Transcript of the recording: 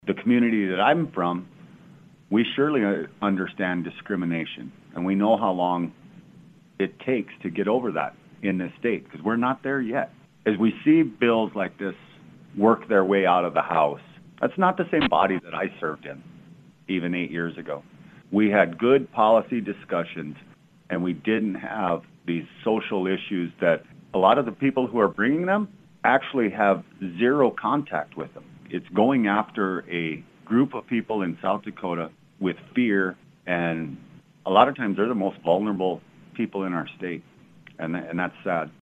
The community that I'm from, we surely understand discrimination, and we know how long it takes to get over that in this state, because we're not there yet. As we see bills like this work their way out of the House, that's not the same body that I served in even 8 years ago. We had good policy discussions, and we didn't have these social issues that a lot of the people who are bringing them actually have zero contact with them. It's going after a group of people in South Dakota with fear, and a lot of times they're the most vulnerable people in our state, and that's sad.